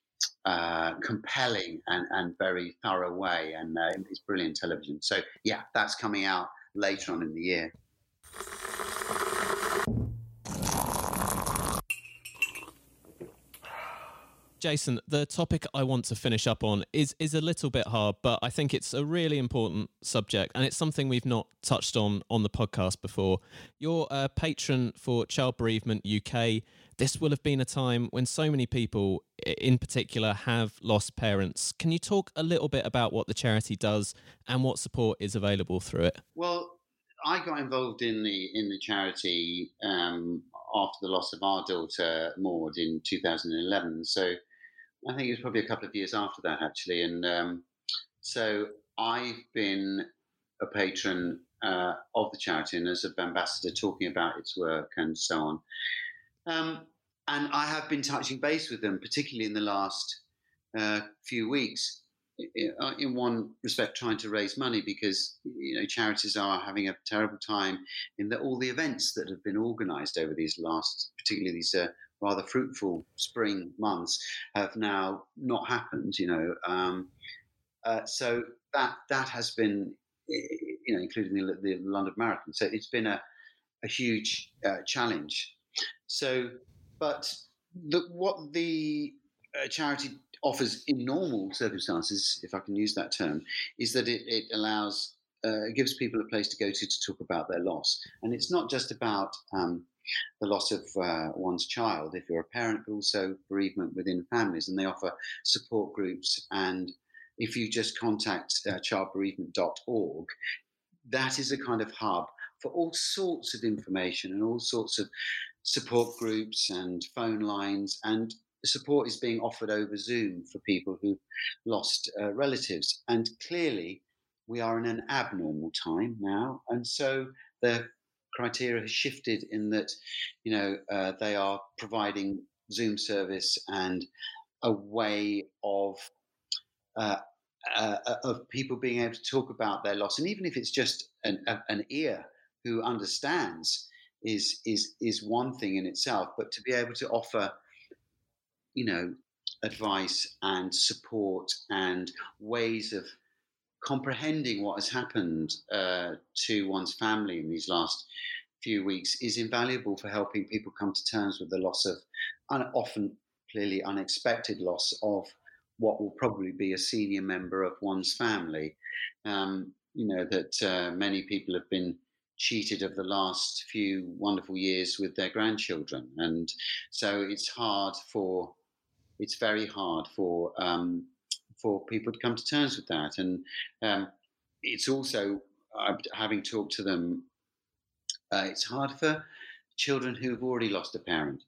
Uh, compelling and, and very thorough way, and uh, it's brilliant television. So yeah, that's coming out later on in the year. Jason, the topic I want to finish up on is is a little bit hard, but I think it's a really important subject, and it's something we've not touched on on the podcast before. You're a patron for Child Bereavement U K. This will have been a time when so many people, in particular, have lost parents. Can you talk a little bit about what the charity does and what support is available through it? Well, I got involved in the in the charity um, after the loss of our daughter Maud in two thousand eleven. So I think it was probably a couple of years after that, actually. And um, so I've been a patron uh, of the charity and as an ambassador talking about its work and so on. Um, and I have been touching base with them, particularly in the last uh, few weeks, in one respect trying to raise money because, you know, charities are having a terrible time in that all the events that have been organised over these last, particularly these uh, rather fruitful spring months, have now not happened, you know. Um, uh, so that that has been, you know, including the, the London Marathon. So it's been a, a huge uh, challenge. So, but the, what the uh, charity offers in normal circumstances, if I can use that term, is that it, it allows, uh, it gives people a place to go to to talk about their loss. And it's not just about um, the loss of uh, one's child, if you're a parent, but also bereavement within families. And they offer support groups. And if you just contact uh, child bereavement dot org, that is a kind of hub for all sorts of information and all sorts of support groups and phone lines, and support is being offered over Zoom for people who've lost uh, relatives. And clearly we are in an abnormal time now. And so the criteria has shifted in that, you know, uh, they are providing Zoom service and a way of, uh, uh, of people being able to talk about their loss. And even if it's just an, a, an ear who understands, is is is one thing in itself, but to be able to offer, you know, advice and support and ways of comprehending what has happened uh, to one's family in these last few weeks is invaluable for helping people come to terms with the loss of, un- often clearly unexpected loss of what will probably be a senior member of one's family. Um, you know, that uh, many people have been cheated of the last few wonderful years with their grandchildren. And so it's hard for, it's very hard for, um, for people to come to terms with that. And um, it's also, uh, having talked to them, uh, it's hard for children who've already lost a parent.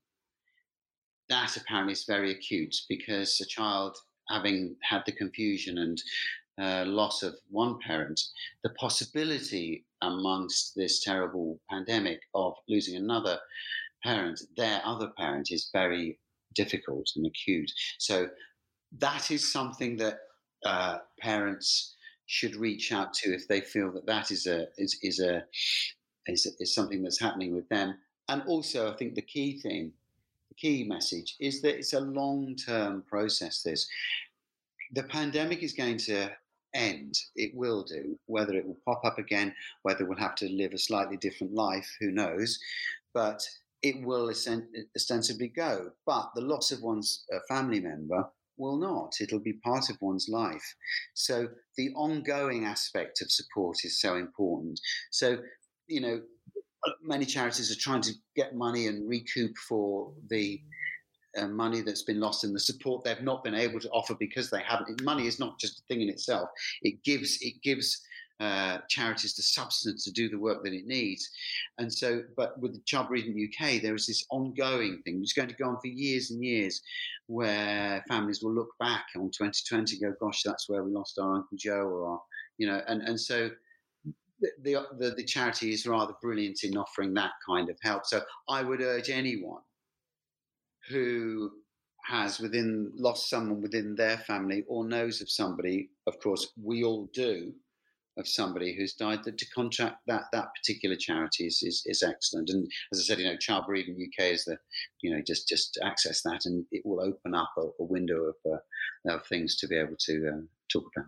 That apparently is very acute, because a child having had the confusion and uh, loss of one parent, the possibility amongst this terrible pandemic of losing another parent, their other parent, is very difficult and acute. So that is something that uh, parents should reach out to if they feel that that is a is, is a is, is something that's happening with them. And also, I think the key thing, the key message, is that it's a long-term process. This the pandemic is going to end. It will do. Whether it will pop up again, whether we'll have to live a slightly different life, who knows? But it will ostensibly go. But the loss of one's uh, family member will not. It'll be part of one's life. So the ongoing aspect of support is so important. So, you know, many charities are trying to get money and recoup for the uh, money that's been lost and the support they've not been able to offer because they haven't. Money is not just a thing in itself. It gives it gives uh, charities the substance to do the work that it needs. And so, but with the Child Bereavement U K, there is this ongoing thing which is going to go on for years and years, where families will look back on twenty twenty and go, gosh, that's where we lost our Uncle Joe, or our, you know, and, and so the, the, the charity is rather brilliant in offering that kind of help. So I would urge anyone who has within lost someone within their family or knows of somebody, of course, we all do, of somebody who's died, that to contact that that particular charity is, is, is excellent. And as I said, you know, Child Bereavement U K is the, you know, just just access that, and it will open up a, a window of, uh, of things to be able to uh, talk about.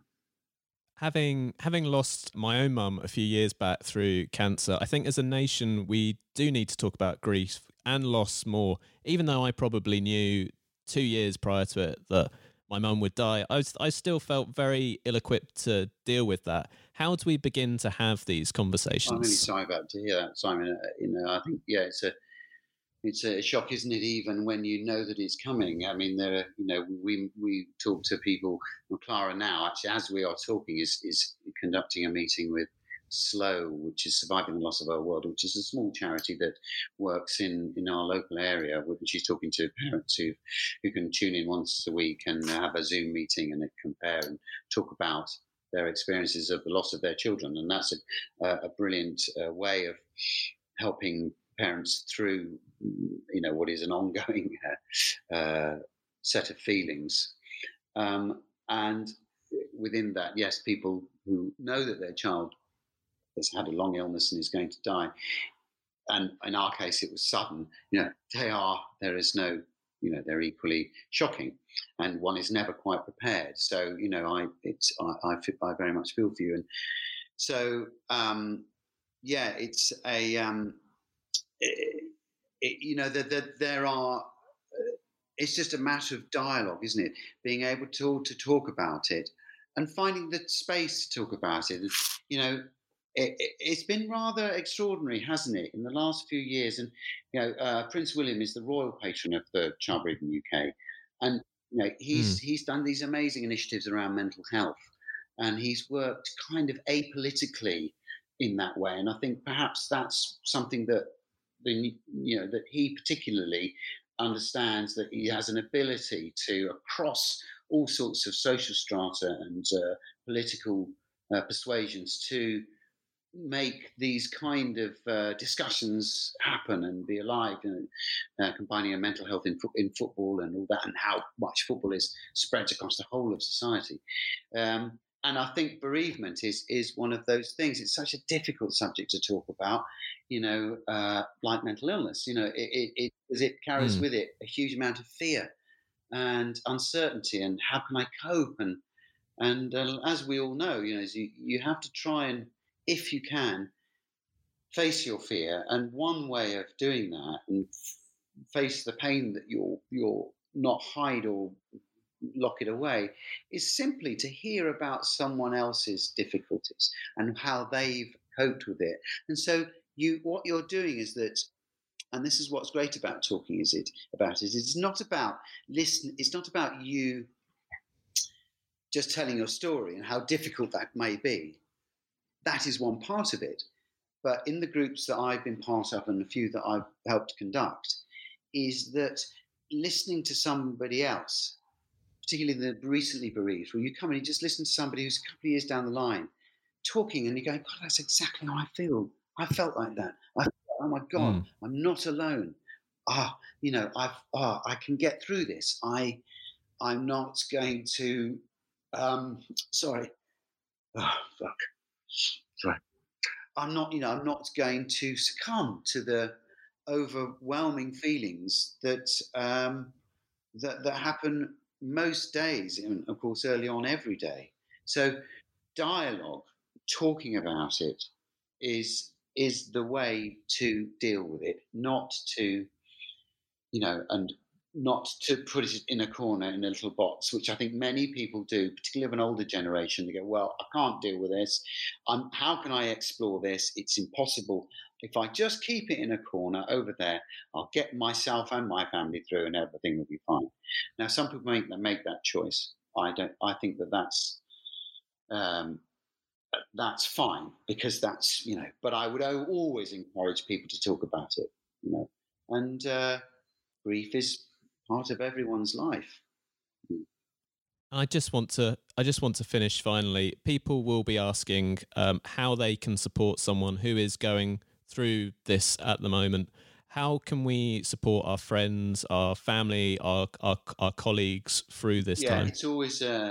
Having having lost my own mum a few years back through cancer, I think as a nation we do need to talk about grief and loss more. Even though I probably knew two years prior to it that my mum would die, I was, I still felt very ill-equipped to deal with that. How do we begin to have these conversations? I'm really sorry about to hear that, Simon. Uh, you know, I think yeah, it's a it's a shock, isn't it? Even when you know that it's coming. I mean, there, are, you know, we we talk to people. Well, Clara now, actually, as we are talking, is is conducting a meeting with SLOW, which is Surviving the Loss of Our World, which is a small charity that works in, in our local area. She's talking to parents who who can tune in once a week and have a Zoom meeting and compare and talk about their experiences of the loss of their children. And that's a, a brilliant uh, way of helping parents through, you know, what is an ongoing uh, uh, set of feelings. Um, and within that, yes, people who know that their child has had a long illness and is going to die, and in our case it was sudden, you know, they are, there is no, you know, they're equally shocking, and one is never quite prepared. So, you know, I it's I I, I very much feel for you. And so um yeah, it's a um it, it, you know, that the, there are uh, it's just a matter of dialogue, isn't it? Being able to to talk about it and finding the space to talk about it. You know, it, it, it's been rather extraordinary, hasn't it, in the last few years? And you know, uh, Prince William is the royal patron of the Child Bereavement U K, and you know, he's mm. he's done these amazing initiatives around mental health, and he's worked kind of apolitically in that way. And I think perhaps that's something that the you know that he particularly understands, that he has an ability to, across all sorts of social strata and uh, political uh, persuasions, to make these kind of uh, discussions happen and be alive, you know, uh, combining a mental health in, fo- in football and all that, and how much football is spread across the whole of society. Um, and I think bereavement is is one of those things. It's such a difficult subject to talk about, you know, uh, like mental illness. You know, it it, it, it carries mm. with it a huge amount of fear and uncertainty, and how can I cope, and And uh, as we all know, you know, you, you have to try and, if you can, face your fear. And one way of doing that and face the pain that you're you're not hide or lock it away is simply to hear about someone else's difficulties and how they've coped with it. And so you what you're doing is that, and this is what's great about talking is it about it it's not about listen it's not about you just telling your story and how difficult that may be. That is one part of it. But in the groups that I've been part of and a few that I've helped conduct, is that listening to somebody else, particularly the recently bereaved, where you come and you just listen to somebody who's a couple of years down the line talking and you go, God, that's exactly how I feel. I felt like that. I felt, oh my God, mm. I'm not alone. Ah, you know, I've, ah, I can get through this. I, I'm not going to, um, sorry. Oh, fuck. Sorry. I'm not, you know, I'm not going to succumb to the overwhelming feelings that um, that that happen most days, and of course early on every day. So dialogue, talking about it, is is the way to deal with it, not to, you know, and not to put it in a corner in a little box, which I think many people do, particularly of an older generation. They go, well, I can't deal with this. Um, how can I explore this? It's impossible. If I just keep it in a corner over there, I'll get myself and my family through and everything will be fine. Now, some people make that, make that choice. I don't. I think that that's um, that's fine because that's, you know, but I would always encourage people to talk about it, you know, and uh, grief is part of everyone's life. I just want to I just want to finish finally. People will be asking um, how they can support someone who is going through this at the moment. How can we support our friends, our family, our our, our colleagues through this yeah, time? Yeah, it's always uh,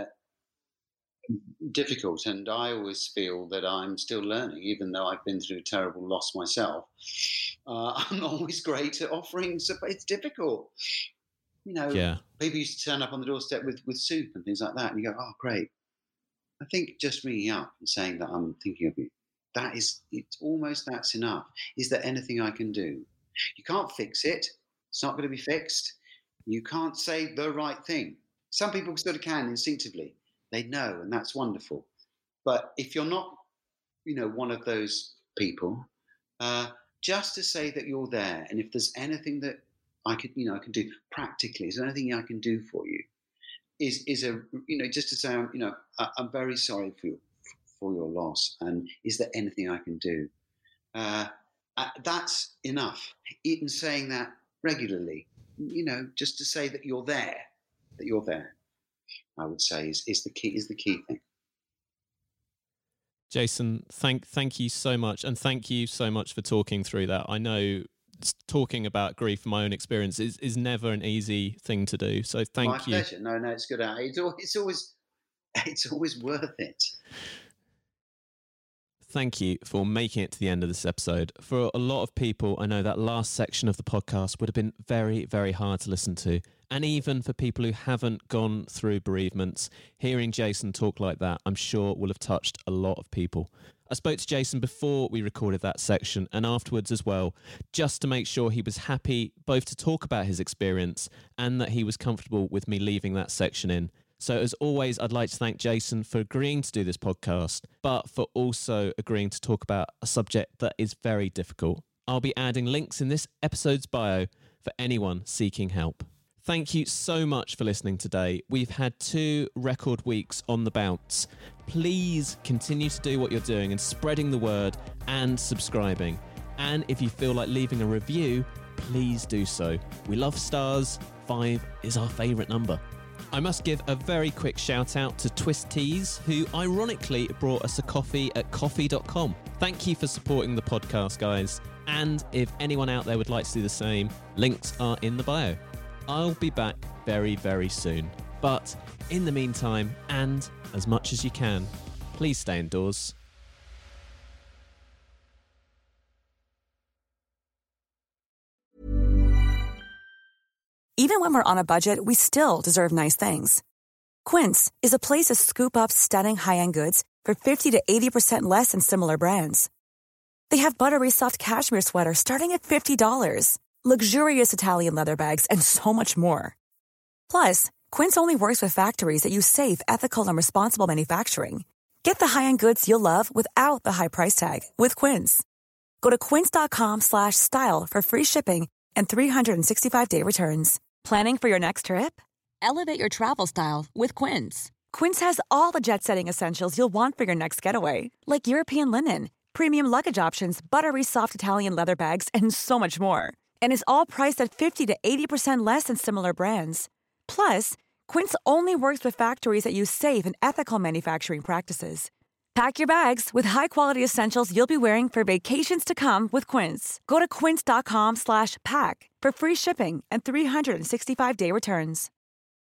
difficult, and I always feel that I'm still learning, even though I've been through a terrible loss myself. Uh, I'm not always great at offering support. It's difficult. You know, yeah. people used to turn up on the doorstep with, with soup and things like that, and you go, oh, great. I think just ringing up and saying that I'm thinking of you, that is, it's almost that's enough. Is there anything I can do? You can't fix it. It's not going to be fixed. You can't say the right thing. Some people sort of can instinctively. They know, and that's wonderful. But if you're not, you know, one of those people, uh, just to say that you're there, and if there's anything that I could, you know, I can do practically, is there anything I can do for you? Is is a, you know, just to say, you know, I, I'm very sorry for your, for your loss, and is there anything I can do? Uh, that's enough. Even saying that regularly, you know, just to say that you're there, that you're there, I would say is is the key is the key thing. Jason, thank thank you so much, and thank you so much for talking through that. I know talking about grief from my own experience is, is never an easy thing to do. So thank my you. My pleasure. No, no, it's good. It's always, it's always, it's always worth it. Thank you for making it to the end of this episode. For a lot of people, I know that last section of the podcast would have been very, very hard to listen to. And even for people who haven't gone through bereavements, hearing Jason talk like that, I'm sure will have touched a lot of people. I spoke to Jason before we recorded that section and afterwards as well, just to make sure he was happy both to talk about his experience and that he was comfortable with me leaving that section in. So as always, I'd like to thank Jason for agreeing to do this podcast, but for also agreeing to talk about a subject that is very difficult. I'll be adding links in this episode's bio for anyone seeking help. Thank you so much for listening today. We've had two record weeks on the bounce. Please continue to do what you're doing and spreading the word and subscribing. And if you feel like leaving a review, please do so. We love stars. Five is our favourite number. I must give a very quick shout out to Twist Teas, who ironically brought us a coffee at coffee dot com. Thank you for supporting the podcast, guys. And if anyone out there would like to do the same, links are in the bio. I'll be back very, very soon. But in the meantime, and as much as you can, please stay indoors. Even when we're on a budget, we still deserve nice things. Quince is a place to scoop up stunning high-end goods for fifty to eighty percent less than similar brands. They have buttery soft cashmere sweaters starting at fifty dollars, luxurious Italian leather bags, and so much more. Plus, Quince only works with factories that use safe, ethical, and responsible manufacturing. Get the high-end goods you'll love without the high price tag with Quince. Go to quince.com slash style for free shipping and three sixty-five day returns. Planning for your next trip? Elevate your travel style with Quince. Quince has all the jet-setting essentials you'll want for your next getaway, like European linen, premium luggage options, buttery soft Italian leather bags, and so much more. And is all priced at fifty to eighty percent less than similar brands. Plus, Quince only works with factories that use safe and ethical manufacturing practices. Pack your bags with high-quality essentials you'll be wearing for vacations to come with Quince. Go to quince.com slash pack for free shipping and three sixty-five day returns.